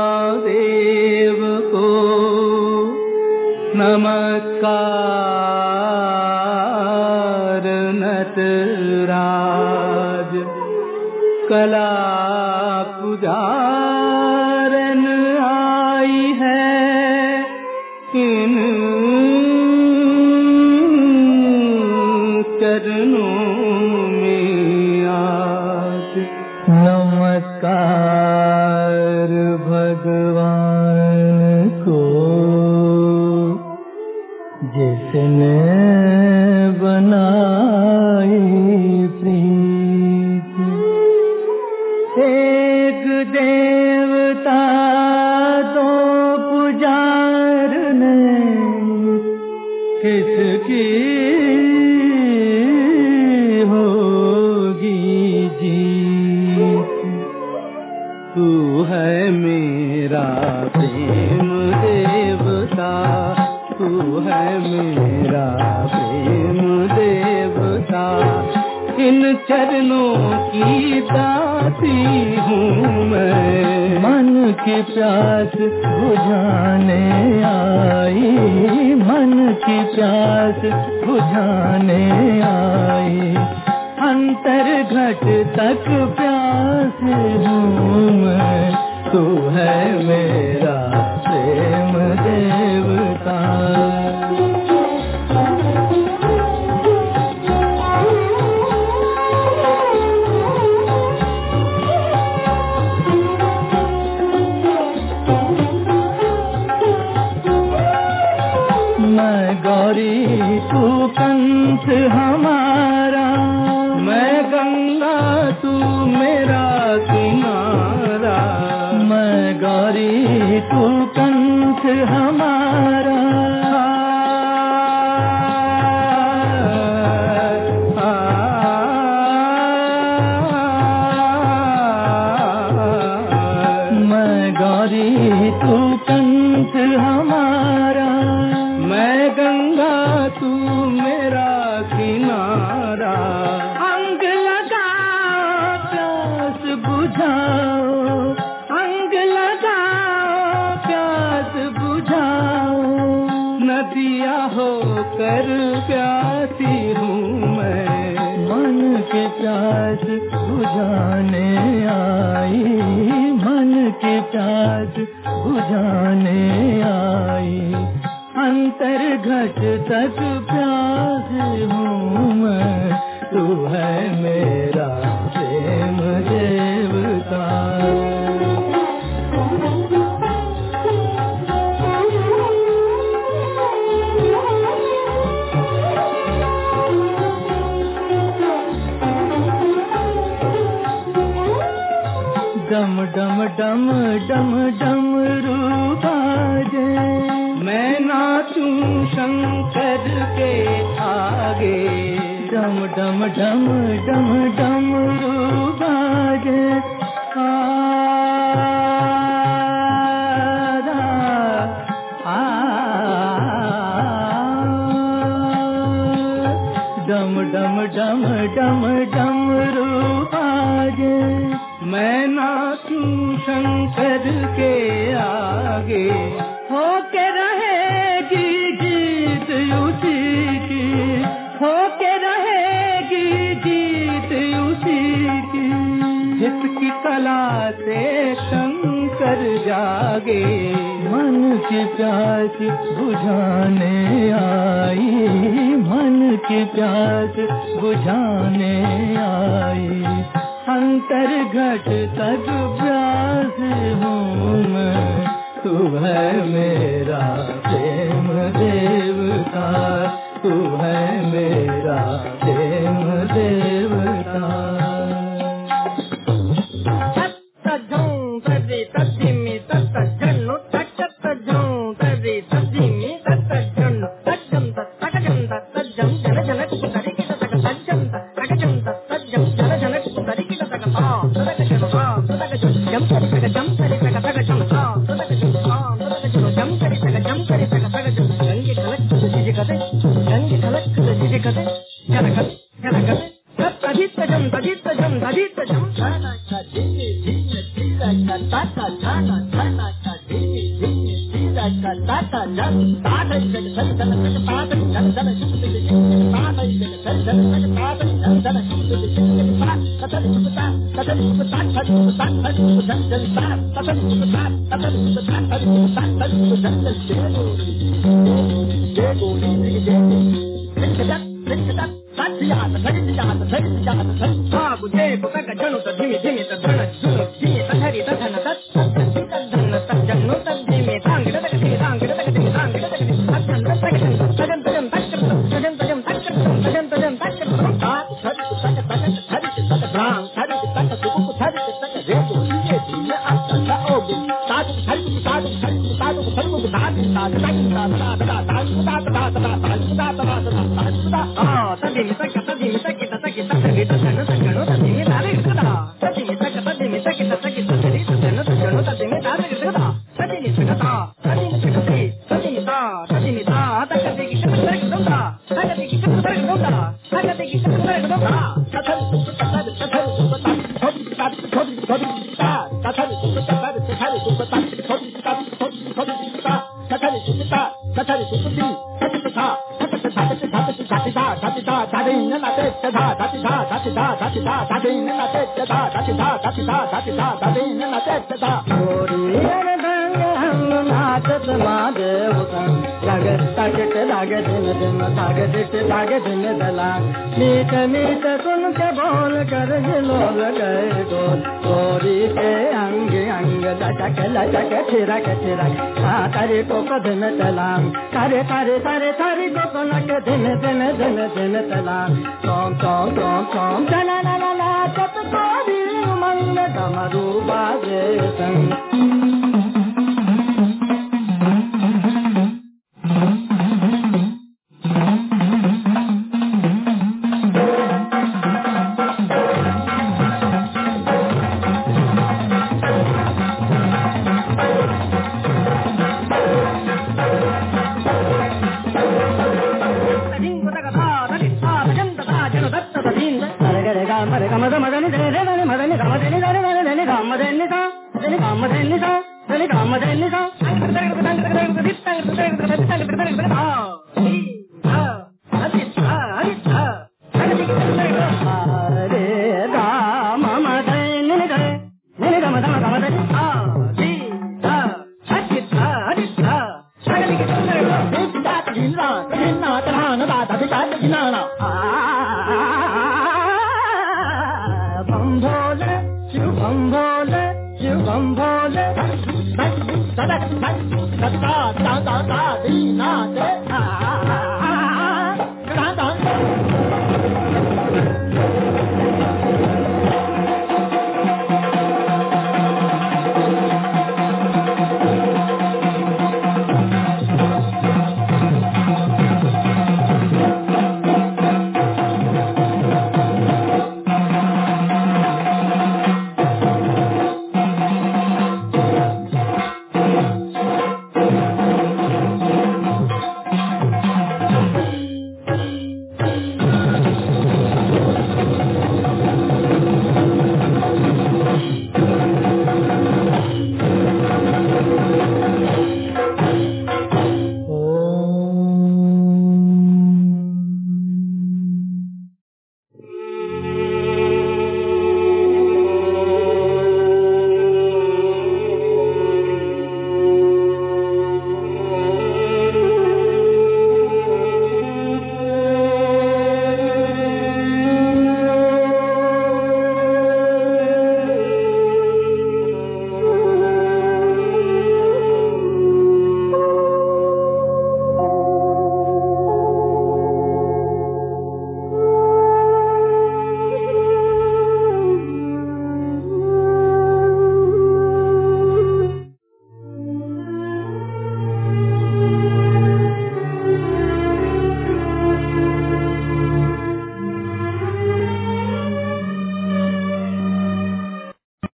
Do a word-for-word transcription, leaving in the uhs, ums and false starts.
महादेव को नमस्कार। नटराज कला पुजारन आई है इन चरणों में आज। नमस्कार भगवान को जिसने बनाई प्रीत। एक देवता दो पुजारने किसकी होगी जीत। तू है मेरा प्रेम देवता, तू है मेरा प्रेम देवता। इन चरणों की दासी हूँ मैं, मन की प्यास बुझाने आई, मन की प्यास बुझाने आई। अंतर घट तक प्यास हूँ मैं, तू है मेरा प्रेम देवता। मैं गौरी तू कंठ हमारा, मैं गंगा तू मेरा किनारा। मैं गौरी तू कंठ हमारा, मैं गौरी तू कंठ हमारा। मैं गंगा तू मेरा किनारा। अंग लगाओ प्यास बुझाओ, अंग लगाओ प्यास बुझाओ। नदिया होकर प्यासी हूँ मैं, मन की प्यास बुझाने आई, मन की प्यास बुझाने आई। अंतर घट तक प्यास हूँ मैं, तू है मेरा प्रेम देवता। डम डम डम डम डम रूबाजे, मैं नाचूं शंकर के आगे। डम डम डम डम डम रूबाजे, आ डम डम डम डम डम रूबाजे, मैं नाचूं शंकर के आगे। होके रहेगी जीत उसी की, होके रहेगी जीत उसी की। जिसकी कला से शंकर जागे, मन की प्यास बुझाने आई, मन की प्यास बुझाने आई। अंतर घट तक प्यास हूँ मैं, तू है मेरा प्रेम देवता, तू है मेरा प्रेम देवता। मीठ मीठ सुन के बोल कर लोल गए डोल गोरी के अंग अंग लचक लचक छिरक छिरक तारे को दिन चलाम तारे तारे तारे तारे को कनक दिन दिन दिन दिन चलाम सोम सोम सोम सोम चला ला ला ला चप गोरी उमंग डमरू बाजे संग